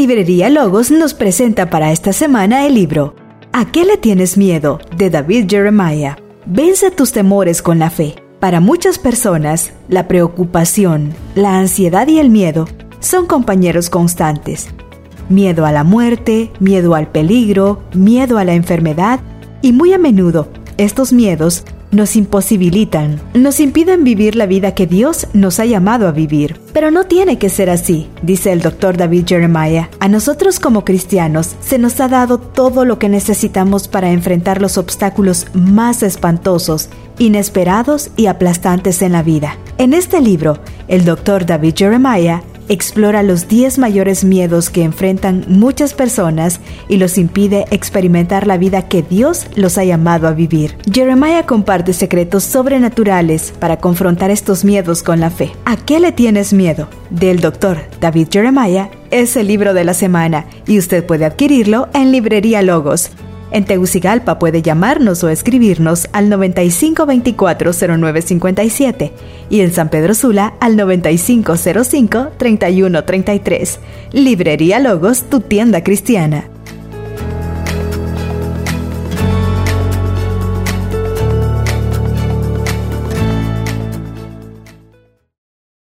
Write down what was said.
Librería Logos nos presenta para esta semana el libro ¿A qué le tienes miedo?, de David Jeremiah. Vence tus temores con la fe. Para muchas personas, la preocupación, la ansiedad y el miedo son compañeros constantes. Miedo a la muerte, miedo al peligro, miedo a la enfermedad, y muy a menudo estos miedos nos imposibilitan, nos impiden vivir la vida que Dios nos ha llamado a vivir. Pero no tiene que ser así, dice el Dr. David Jeremiah. A nosotros como cristianos se nos ha dado todo lo que necesitamos para enfrentar los obstáculos más espantosos, inesperados y aplastantes en la vida. En este libro, el Dr. David Jeremiah explora los 10 mayores miedos que enfrentan muchas personas y los impide experimentar la vida que Dios los ha llamado a vivir. Jeremiah comparte secretos sobrenaturales para confrontar estos miedos con la fe. ¿A qué le tienes miedo?, del Dr. David Jeremiah es el libro de la semana y usted puede adquirirlo en Librería Logos. En Tegucigalpa puede llamarnos o escribirnos al 9524-0957 y en San Pedro Sula al 9505-3133. Librería Logos, tu tienda cristiana.